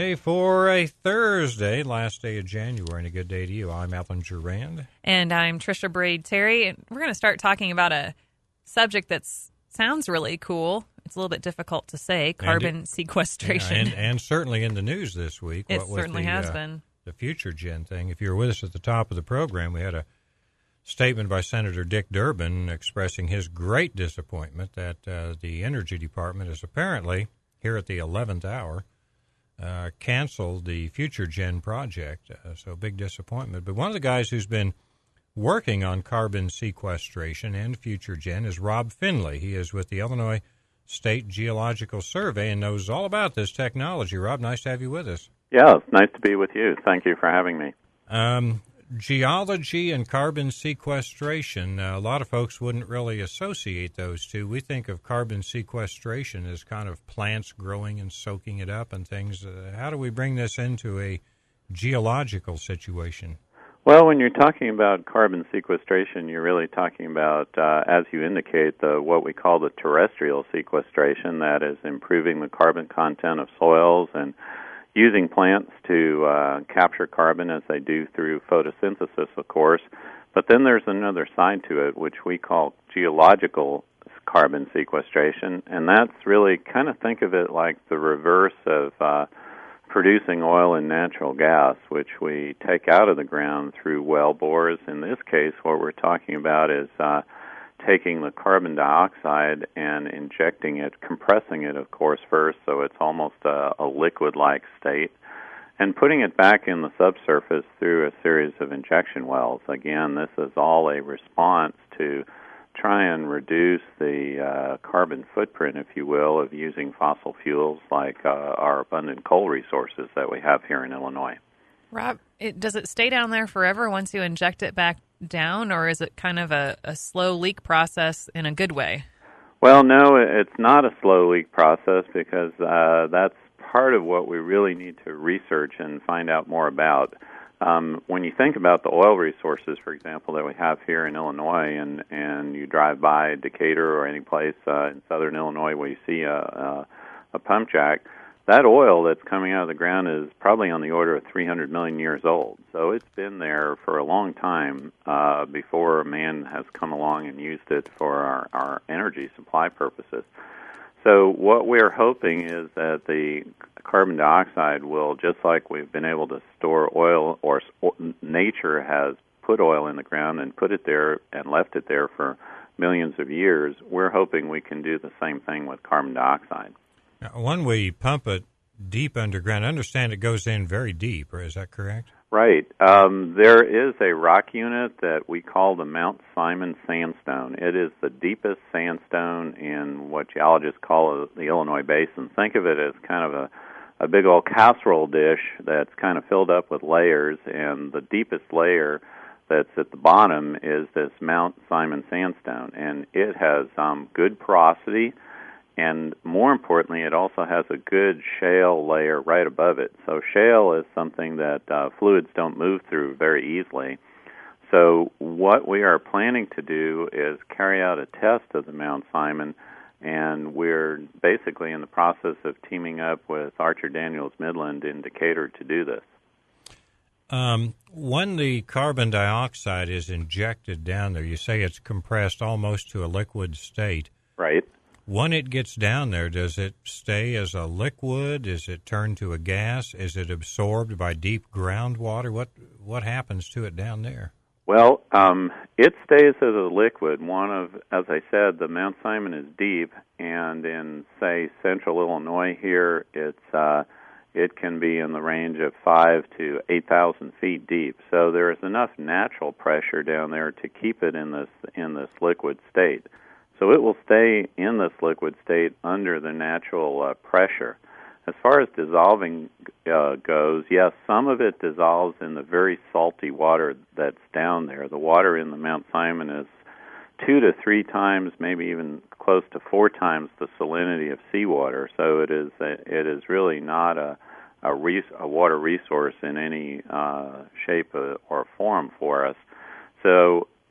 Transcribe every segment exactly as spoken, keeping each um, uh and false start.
Day for a Thursday, last day of January, and a good day to you. I'm Alan Durand. And I'm Trisha Braid Terry. And we're going to start talking about a subject that sounds really cool. It's a little bit difficult to say, carbon it, sequestration. Yeah, and, and certainly in the news this week. It what certainly the, has uh, been. The FutureGen thing. If you were with us at the top of the program, we had a statement by Senator Dick Durbin expressing his great disappointment that uh, the Energy Department is apparently, here at the eleventh hour, uh, canceled the FutureGen project. Uh, so big disappointment. But one of the guys who's been working on carbon sequestration and FutureGen is Rob Finley. He is with the Illinois State Geological Survey and knows all about this technology. Rob, nice to have you with us. Yeah, it's nice to be with you. Thank you for having me. Um, geology and carbon sequestration, uh, a lot of folks wouldn't really associate those two. We think of carbon sequestration as kind of plants growing and soaking it up and things. Uh, how do we bring this into a geological situation? Well, when you're talking about carbon sequestration, you're really talking about, uh, as you indicate, the what we call the terrestrial sequestration, that is improving the carbon content of soils and using plants to uh, capture carbon as they do through photosynthesis, of course. But then there's another side to it, which we call geological carbon sequestration, and that's really kind of think of it like the reverse of uh, producing oil and natural gas, which we take out of the ground through well bores. In this case, what we're talking about is uh, taking the carbon dioxide and injecting it, compressing it, of course, first, so it's almost a, a liquid-like state, and putting it back in the subsurface through a series of injection wells. Again, this is all a response to try and reduce the uh, carbon footprint, if you will, of using fossil fuels like uh, our abundant coal resources that we have here in Illinois. Rob, it, does it stay down there forever once you inject it back down, or is it kind of a, a slow leak process in a good way? Well, no, it's not a slow leak process because uh, that's part of what we really need to research and find out more about. Um, when you think about the oil resources, for example, that we have here in Illinois, and, and you drive by Decatur or any place uh, in southern Illinois where you see a, a, a pump jack, that oil that's coming out of the ground is probably on the order of three hundred million years old. So it's been there for a long time uh, before man has come along and used it for our, our energy supply purposes. So what we're hoping is that the carbon dioxide will, just like we've been able to store oil, or nature has put oil in the ground and put it there and left it there for millions of years, we're hoping we can do the same thing with carbon dioxide. Now, when we pump it deep underground, I understand it goes in very deep, or is that correct? Right. Um, there is a rock unit that we call the Mount Simon Sandstone. It is the deepest sandstone in what geologists call the Illinois Basin. Think of it as kind of a, a big old casserole dish that's kind of filled up with layers, and the deepest layer that's at the bottom is this Mount Simon Sandstone, and it has um, good porosity. And more importantly, it also has a good shale layer right above it. So shale is something that uh, fluids don't move through very easily. So what we are planning to do is carry out a test of the Mount Simon, and we're basically in the process of teaming up with Archer Daniels Midland in Decatur to do this. Um, when the carbon dioxide is injected down there, you say it's compressed almost to a liquid state. Right. When it gets down there, does it stay as a liquid? Is it turned to a gas? Is it absorbed by deep groundwater? What what happens to it down there? Well, um, it stays as a liquid. One of, as I said, the Mount Simon is deep, and in, say, central Illinois here, it's uh, it can be in the range of five to eight thousand feet deep. So there is enough natural pressure down there to keep it in this in this liquid state. So it will stay in this liquid state under the natural uh, pressure. As far as dissolving uh, goes, yes, some of it dissolves in the very salty water that's down there. The water in the Mount Simon is two to three times, maybe even close to four times the salinity of seawater. So it is a, it is really not a a, res- a water resource in any uh, shape or form for us. So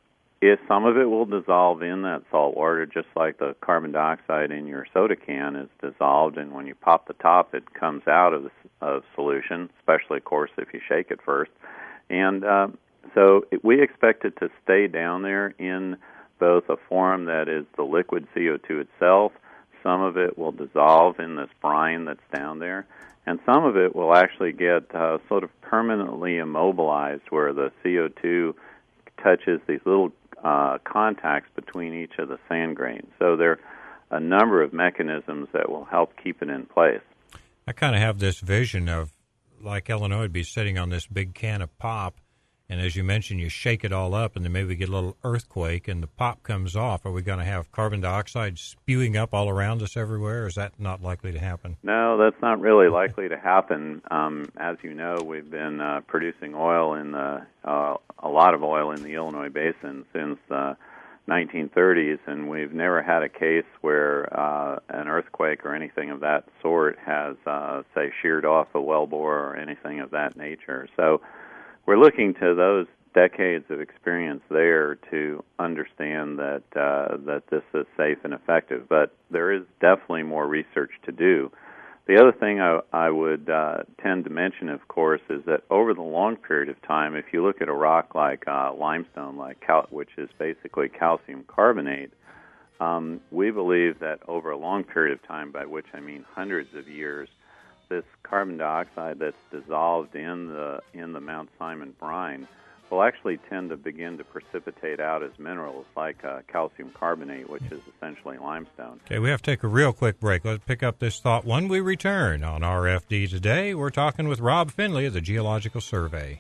if some of it will dissolve in that salt water, just like the carbon dioxide in your soda can is dissolved, and when you pop the top, it comes out of the of solution, especially, of course, if you shake it first. And uh, so it, we expect it to stay down there in both a form that is the liquid C O two itself. Some of it will dissolve in this brine that's down there, and some of it will actually get uh, sort of permanently immobilized where the C O two touches these little uh, contacts between each of the sand grains. So there are a number of mechanisms that will help keep it in place. I kind of have this vision of like Illinois would be sitting on this big can of pop, and as you mentioned, you shake it all up, and then maybe we get a little earthquake, and the pop comes off. Are we going to have carbon dioxide spewing up all around us everywhere, or is that not likely to happen? No, that's not really likely to happen. Um, as you know, we've been uh, producing oil in the uh, a lot of oil in the Illinois Basin since the nineteen thirties, and we've never had a case where uh, an earthquake or anything of that sort has, uh, say, sheared off a wellbore or anything of that nature. So we're looking to those decades of experience there to understand that uh, that this is safe and effective. But there is definitely more research to do. The other thing I, I would uh, tend to mention, of course, is that over the long period of time, if you look at a rock like uh, limestone, like cal- which is basically calcium carbonate, um, we believe that over a long period of time, by which I mean hundreds of years, this carbon dioxide that's dissolved in the in the Mount Simon brine will actually tend to begin to precipitate out as minerals like uh, calcium carbonate, which is essentially limestone. Okay, we have to take a real quick break. Let's pick up this thought when we return on R F D Today. We're talking with Rob Finley of the Geological Survey.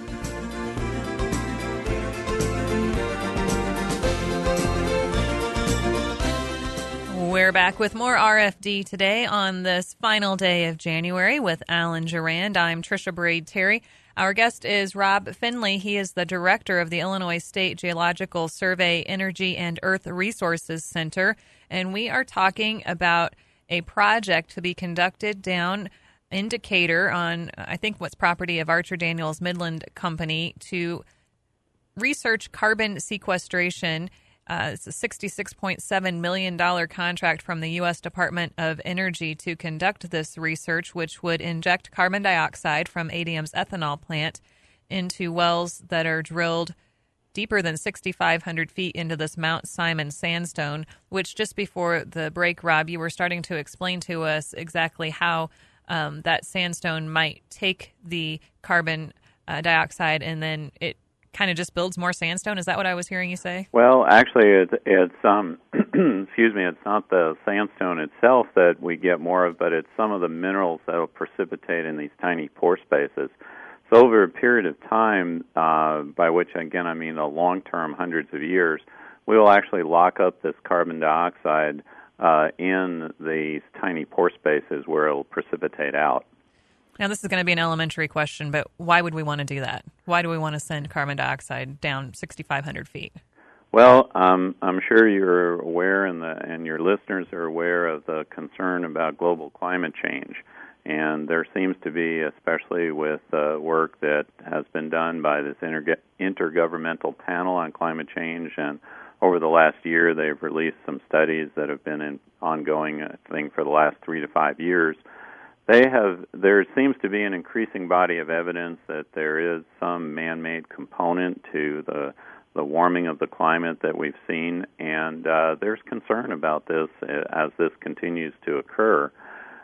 We're back with more R F D Today on this final day of January with Alan Gerand. I'm Trisha Braid Terry. Our guest is Rob Finley. He is the director of the Illinois State Geological Survey Energy and Earth Resources Center, and we are talking about a project to be conducted down in Decatur on, I think, what's property of Archer Daniels Midland Company to research carbon sequestration. Uh, it's a sixty-six point seven million dollars contract from the U S Department of Energy to conduct this research, which would inject carbon dioxide from A D M's ethanol plant into wells that are drilled deeper than six thousand five hundred feet into this Mount Simon sandstone, which just before the break, Rob, you were starting to explain to us exactly how um, that sandstone might take the carbon uh, dioxide and then it kind of just builds more sandstone. Is that what I was hearing you say? Well, actually, it's, it's um, excuse me, it's not the sandstone itself that we get more of, but it's some of the minerals that will precipitate in these tiny pore spaces. So over a period of time, uh, by which, again, I mean a long-term, hundreds of years, we will actually lock up this carbon dioxide uh, in these tiny pore spaces where it will precipitate out. Now, this is going to be an elementary question, but why would we want to do that? Why do we want to send carbon dioxide down six thousand five hundred feet? Well, um, I'm sure you're aware, and, the, and your listeners are aware of the concern about global climate change. And there seems to be, especially with uh, work that has been done by this inter- intergovernmental panel on climate change, and over the last year they've released some studies that have been in ongoing, I think, for the last three to five years. They have. There seems to be an increasing body of evidence that there is some man-made component to the the warming of the climate that we've seen, and uh, there's concern about this as this continues to occur.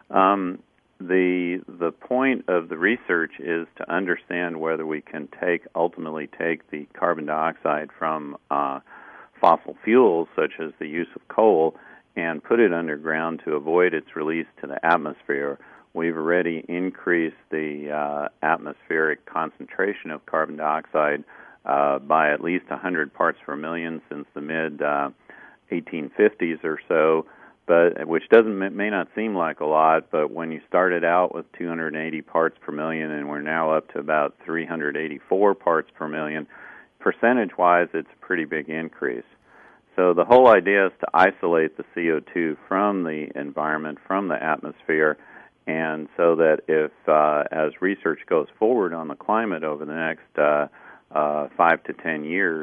Um, the the point of the research is to understand whether we can take ultimately take the carbon dioxide from uh, fossil fuels, such as the use of coal, and put it underground to avoid its release to the atmosphere. We've already increased the uh, atmospheric concentration of carbon dioxide uh, by at least one hundred parts per million since the mid uh, eighteen fifties or so, but which doesn't may not seem like a lot, but when you started out with two hundred eighty parts per million and we're now up to about three hundred eighty-four parts per million, percentage-wise, it's a pretty big increase. So the whole idea is to isolate the C O two from the environment, from the atmosphere, and so that if, uh, as research goes forward on the climate over the next uh, uh, five to ten years,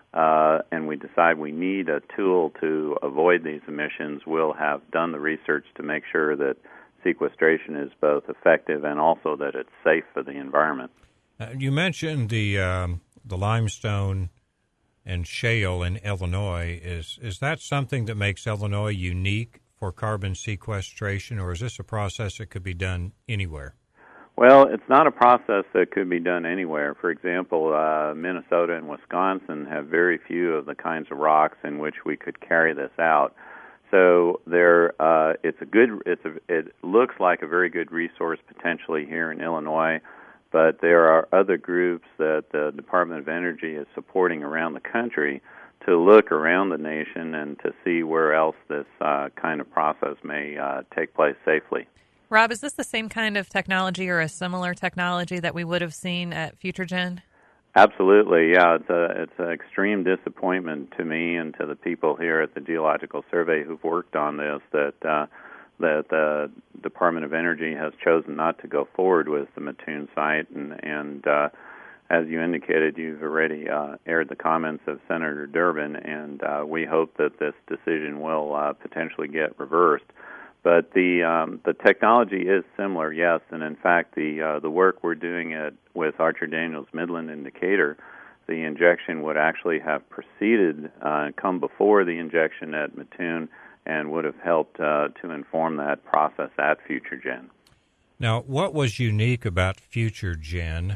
uh, and we decide we need a tool to avoid these emissions, we'll have done the research to make sure that sequestration is both effective and also that it's safe for the environment. Uh, you mentioned the um, the limestone and shale in Illinois. Is is that something that makes Illinois unique for carbon sequestration, or is this a process that could be done anywhere? Well, it's not a process that could be done anywhere. For example, uh, Minnesota and Wisconsin have very few of the kinds of rocks in which we could carry this out. So there, uh, it's a good. It's a. It looks like a very good resource potentially here in Illinois, but there are other groups that the Department of Energy is supporting around the country to look around the nation and to see where else this uh, kind of process may uh, take place safely. Rob, is this the same kind of technology or a similar technology that we would have seen at FutureGen? Absolutely, yeah. It's a it's an extreme disappointment to me and to the people here at the Geological Survey who've worked on this that uh, that the Department of Energy has chosen not to go forward with the Mattoon site, and and uh, as you indicated, you've already uh, aired the comments of Senator Durbin, and uh, we hope that this decision will uh, potentially get reversed. But the um, the technology is similar, yes, and in fact, the uh, the work we're doing at with Archer Daniels Midland in Decatur, the injection would actually have preceded, uh, come before the injection at Mattoon, and would have helped uh, to inform that process at FutureGen. Now, what was unique about FutureGen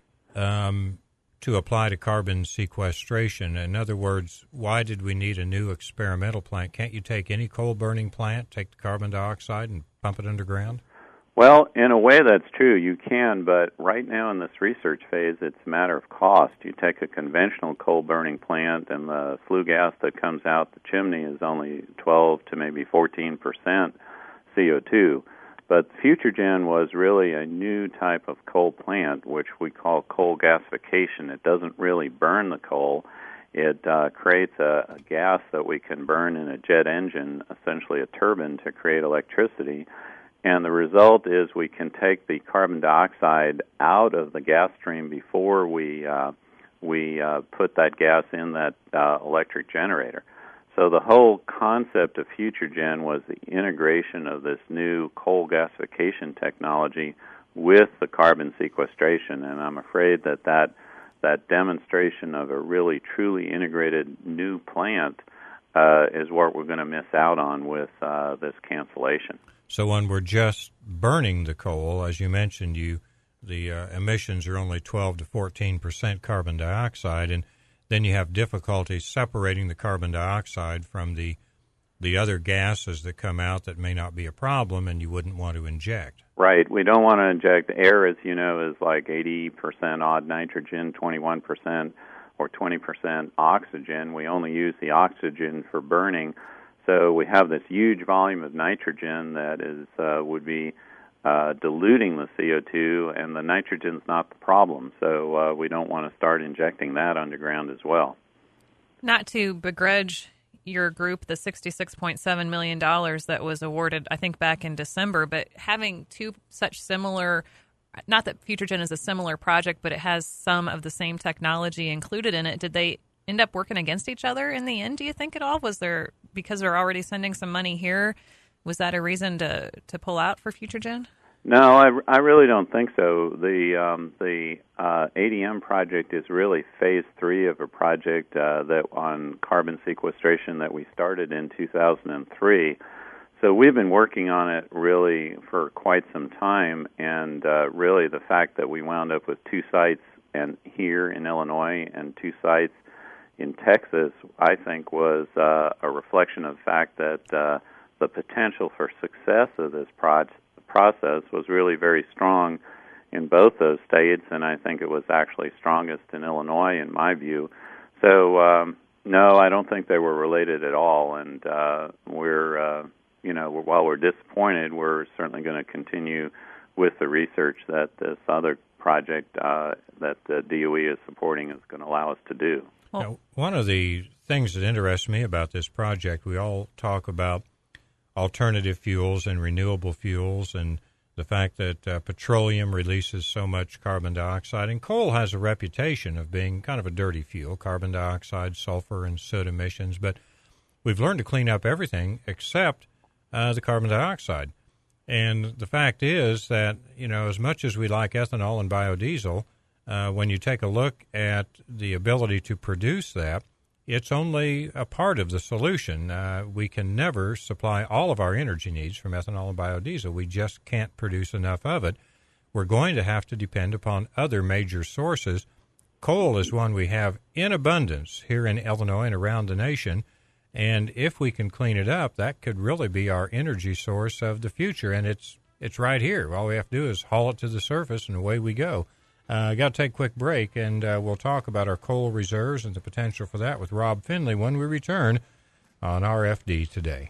um, to apply to carbon sequestration? In other words, why did we need a new experimental plant? Can't you take any coal-burning plant, take the carbon dioxide, and pump it underground? Well, in a way that's true. You can, but right now in this research phase, it's a matter of cost. You take a conventional coal-burning plant, and the flue gas that comes out the chimney is only twelve to maybe fourteen percent C O two. But FutureGen was really a new type of coal plant, which we call coal gasification. It doesn't really burn the coal. It uh, creates a, a gas that we can burn in a jet engine, essentially a turbine, to create electricity. And the result is we can take the carbon dioxide out of the gas stream before we uh, we uh, put that gas in that uh, electric generator. So the whole concept of FutureGen was the integration of this new coal gasification technology with the carbon sequestration, and I'm afraid that that, that demonstration of a really truly integrated new plant uh, is what we're going to miss out on with uh, this cancellation. So when we're just burning the coal, as you mentioned, you the uh, emissions are only twelve to fourteen percent carbon dioxide, and then you have difficulty separating the carbon dioxide from the the other gases that come out that may not be a problem and you wouldn't want to inject. Right. We don't want to inject. Air, as you know, is like eighty percent odd nitrogen, twenty-one percent or twenty percent oxygen. We only use the oxygen for burning. So we have this huge volume of nitrogen that is uh, would be uh, diluting the C O two, and the nitrogen's not the problem. So uh, we don't want to start injecting that underground as well. Not to begrudge your group the sixty-six point seven million dollars that was awarded, I think, back in December, but having two such similar, not that FutureGen is a similar project, but it has some of the same technology included in it, did they end up working against each other in the end, do you think at all? Was there, because they're already sending some money here, was that a reason to, to pull out for FutureGen? No, I, I really don't think so. The um, the uh, A D M project is really phase three of a project uh, that on carbon sequestration that we started in two thousand three. So we've been working on it really for quite some time, and uh, really the fact that we wound up with two sites and here in Illinois and two sites in Texas, I think, was uh, a reflection of the fact that uh, the potential for success of this project process was really very strong in both those states, and I think it was actually strongest in Illinois, in my view. So, um, no, I don't think they were related at all, and uh, we're, uh, you know, while we're disappointed, we're certainly going to continue with the research that this other project uh, that the D O E is supporting is going to allow us to do. Now, one of the things that interests me about this project, we all talk about alternative fuels and renewable fuels, and the fact that uh, petroleum releases so much carbon dioxide, and coal has a reputation of being kind of a dirty fuel, carbon dioxide, sulfur, and soot emissions, but we've learned to clean up everything except uh, the carbon dioxide. And the fact is that, you know, as much as we like ethanol and biodiesel, uh, when you take a look at the ability to produce that, it's only a part of the solution. Uh, we can never supply all of our energy needs from ethanol and biodiesel. We just can't produce enough of it. We're going to have to depend upon other major sources. Coal is one we have in abundance here in Illinois and around the nation. And if we can clean it up, that could really be our energy source of the future. And it's it's right here. All we have to do is haul it to the surface, and away we go. I uh, got to take a quick break, and uh, we'll talk about our coal reserves and the potential for that with Rob Finley when we return on R F D Today.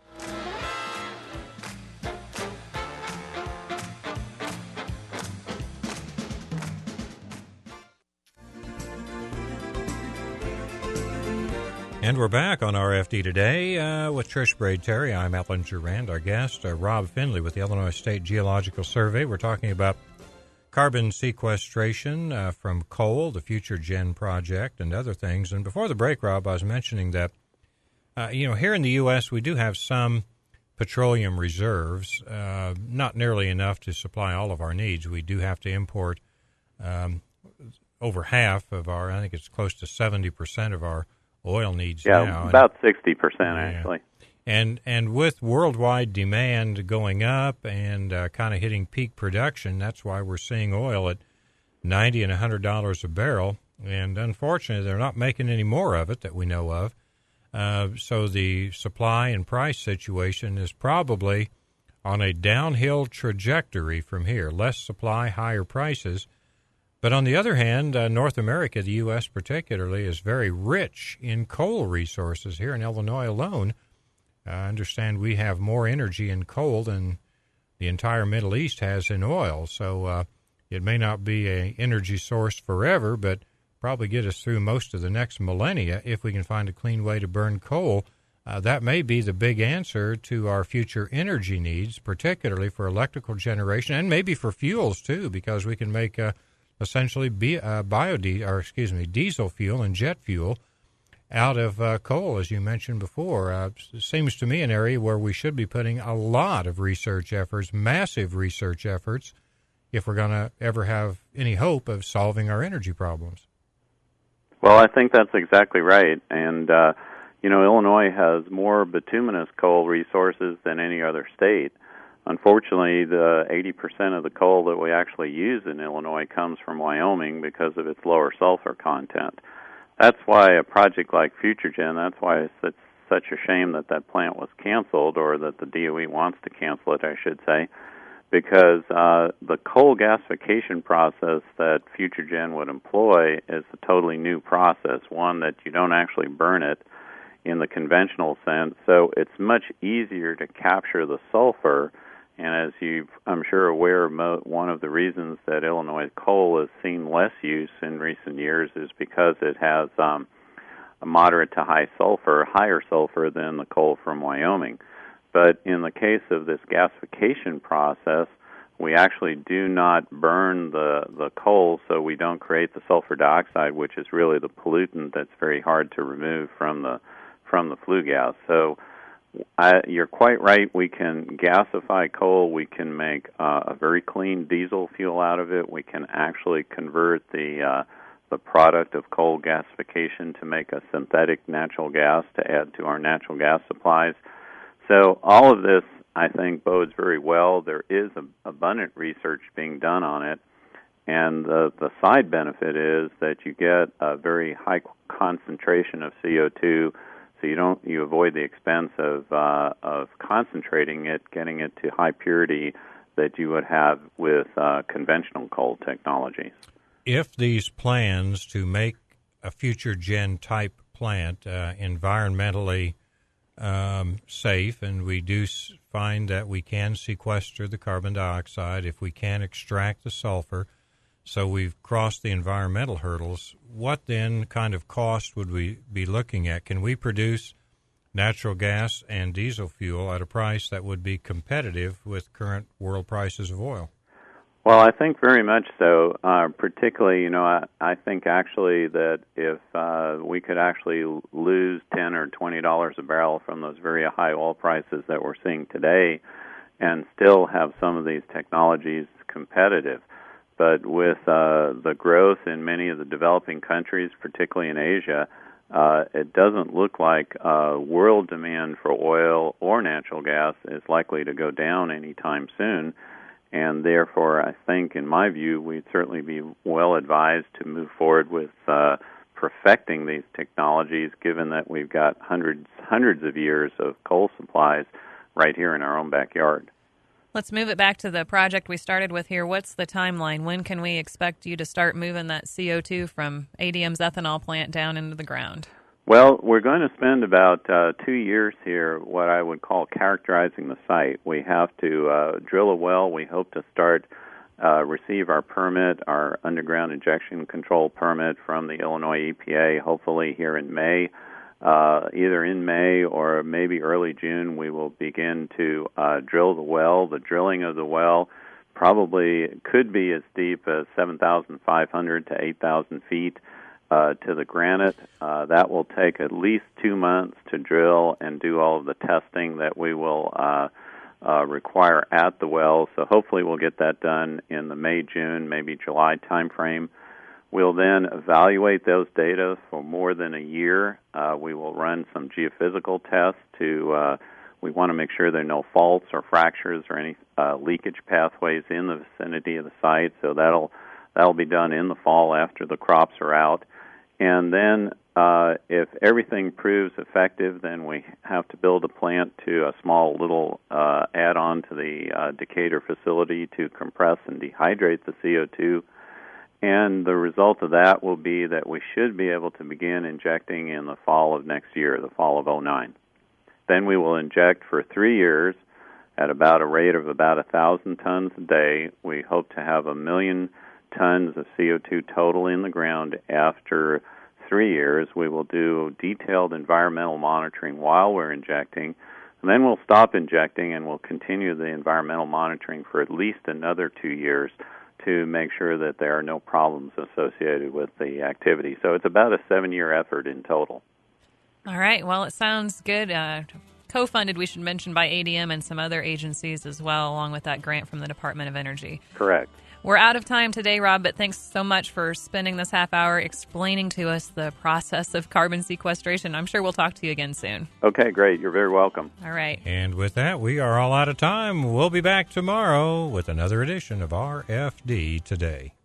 And we're back on R F D Today uh, with Trish Braid-Terry. I'm Alan Durand. Our guest, uh, Rob Finley with the Illinois State Geological Survey. We're talking about carbon sequestration uh, from coal, the Future Gen project, and other things. And before the break, Rob, I was mentioning that, uh, you know, here in the U S we do have some petroleum reserves, uh, not nearly enough to supply all of our needs. We do have to import um, over half of our, I think it's close to seventy percent of our oil needs yeah, now. Yeah, about and, sixty percent, yeah. actually. And and with worldwide demand going up and uh, kind of hitting peak production, that's why we're seeing oil at ninety and one hundred dollars a barrel. And unfortunately, they're not making any more of it that we know of. Uh, so the supply and price situation is probably on a downhill trajectory from here. Less supply, higher prices. But on the other hand, uh, North America, the U S particularly, is very rich in coal resources. Here in Illinois alone, I understand we have more energy in coal than the entire Middle East has in oil. So uh, it may not be an energy source forever, but probably get us through most of the next millennia if we can find a clean way to burn coal. Uh, that may be the big answer to our future energy needs, particularly for electrical generation and maybe for fuels too, because we can make uh, essentially bi- uh, biodiesel, or excuse me, diesel fuel and jet fuel out of uh, coal, as you mentioned before. Uh, it seems to me an area where we should be putting a lot of research efforts, massive research efforts, if we're going to ever have any hope of solving our energy problems. Well, I think that's exactly right. And, uh, you know, Illinois has more bituminous coal resources than any other state. Unfortunately, the eighty percent of the coal that we actually use in Illinois comes from Wyoming because of its lower sulfur content. That's why a project like FutureGen, that's why it's such a shame that that plant was canceled, or that the D O E wants to cancel it, I should say, because uh, the coal gasification process that FutureGen would employ is a totally new process, one that you don't actually burn it in the conventional sense, so it's much easier to capture the sulfur. And as you, I'm sure, aware, mo- one of the reasons that Illinois coal has seen less use in recent years is because it has um, a moderate to high sulfur, higher sulfur than the coal from Wyoming. But in the case of this gasification process, we actually do not burn the, the coal, so we don't create the sulfur dioxide, which is really the pollutant that's very hard to remove from the from the flue gas. So I, you're quite right. We can gasify coal. We can make uh, a very clean diesel fuel out of it. We can actually convert the uh, the product of coal gasification to make a synthetic natural gas to add to our natural gas supplies. So all of this, I think, bodes very well. There is a, abundant research being done on it, and the, the side benefit is that you get a very high concentration of C O two. So you don't you avoid the expense of uh, of concentrating it, getting it to high purity that you would have with uh, conventional coal technologies. If these plans to make a future gen type plant uh, environmentally um, safe, and we do find that we can sequester the carbon dioxide, if we can extract the sulfur, so we've crossed the environmental hurdles, what then kind of cost would we be looking at? Can we produce natural gas and diesel fuel at a price that would be competitive with current world prices of oil? Well, I think very much so. Uh, particularly, you know, I, I think actually that if uh, we could actually lose ten or twenty dollars a barrel from those very high oil prices that we're seeing today, and still have some of these technologies competitive. But with uh, the growth in many of the developing countries, particularly in Asia, uh, it doesn't look like uh, world demand for oil or natural gas is likely to go down anytime soon. And therefore, I think, in my view, we'd certainly be well advised to move forward with uh, perfecting these technologies, given that we've got hundreds, hundreds of years of coal supplies right here in our own backyard. Let's move it back to the project we started with here. What's the timeline? When can we expect you to start moving that C O two from A D M's ethanol plant down into the ground? Well, we're going to spend about uh, two years here, what I would call characterizing the site. We have to uh, drill a well. We hope to start, uh, receive our permit, our underground injection control permit from the Illinois E P A, hopefully here in May. Uh, either in May or maybe early June, we will begin to uh, drill the well. The drilling of the well probably could be as deep as seven thousand five hundred to eight thousand feet uh, to the granite. Uh, that will take at least two months to drill and do all of the testing that we will uh, uh, require at the well. So hopefully we'll get that done in the May, June, maybe July timeframe. We'll then evaluate those data for more than a year. Uh, we will run some geophysical tests to, uh, we want to make sure there are no faults or fractures or any uh, leakage pathways in the vicinity of the site. So that'll, that'll be done in the fall after the crops are out. And then uh, if everything proves effective, then we have to build a plant to a small little uh, add-on to the uh, Decatur facility to compress and dehydrate the C O two. And the result of that will be that we should be able to begin injecting in the fall of next year, the fall of oh nine. Then we will inject for three years at about a rate of about one thousand tons a day. We hope to have a million tons of C O two total in the ground after three years. We will do detailed environmental monitoring while we're injecting. And then we'll stop injecting and we'll continue the environmental monitoring for at least another two years to make sure that there are no problems associated with the activity. So it's about a seven-year effort in total. All right. Well, it sounds good. Uh, co-funded, we should mention, by A D M and some other agencies as well, along with that grant from the Department of Energy. Correct. We're out of time today, Rob, but thanks so much for spending this half hour explaining to us the process of carbon sequestration. I'm sure we'll talk to you again soon. Okay, great. You're very welcome. All right. And with that, we are all out of time. We'll be back tomorrow with another edition of R F D Today.